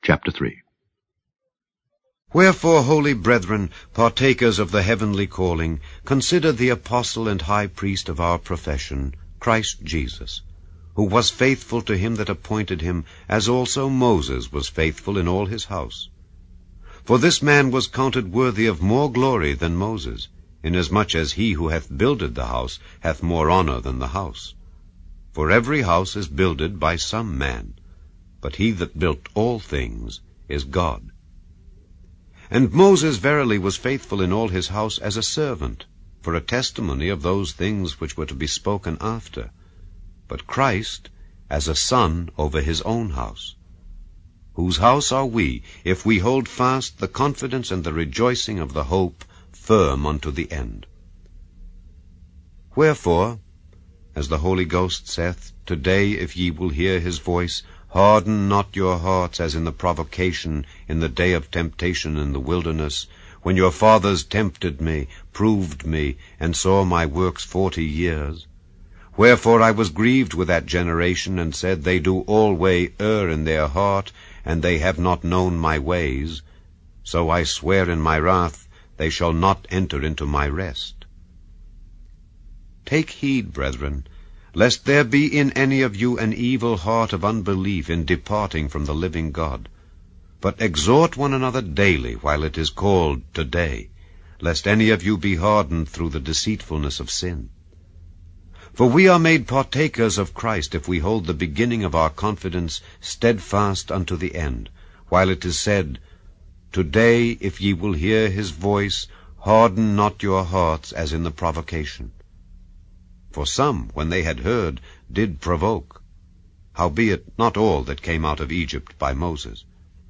Chapter 3. Wherefore, holy brethren, partakers of the heavenly calling, consider the apostle and high priest of our profession, Christ Jesus, who was faithful to him that appointed him, as also Moses was faithful in all his house. For this man was counted worthy of more glory than Moses, inasmuch as he who hath builded the house hath more honor than the house. For every house is builded by some man, but he that built all things is God. And Moses verily was faithful in all his house as a servant, for a testimony of those things which were to be spoken after, but Christ as a son over his own house. Whose house are we, if we hold fast the confidence and the rejoicing of the hope firm unto the end? Wherefore, as the Holy Ghost saith, Today, if ye will hear his voice, harden not your hearts as in the provocation in the day of temptation in the wilderness, when your fathers tempted me, proved me, and saw my works 40 years. Wherefore I was grieved with that generation, and said, They do alway err in their heart, and they have not known my ways. So I swear in my wrath, they shall not enter into my rest. Take heed, brethren, lest there be in any of you an evil heart of unbelief in departing from the living God. But exhort one another daily while it is called today, lest any of you be hardened through the deceitfulness of sin. For we are made partakers of Christ if we hold the beginning of our confidence steadfast unto the end, while it is said, Today, if ye will hear his voice, harden not your hearts as in the provocation. For some, when they had heard, did provoke, howbeit not all that came out of Egypt by Moses.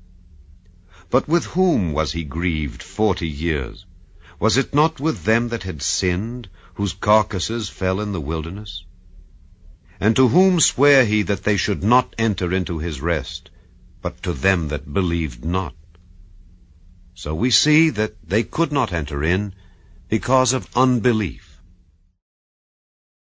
But with whom was he grieved 40 years? Was it not with them that had sinned, whose carcasses fell in the wilderness? And to whom sware he that they should not enter into his rest, but to them that believed not? So we see that they could not enter in because of unbelief.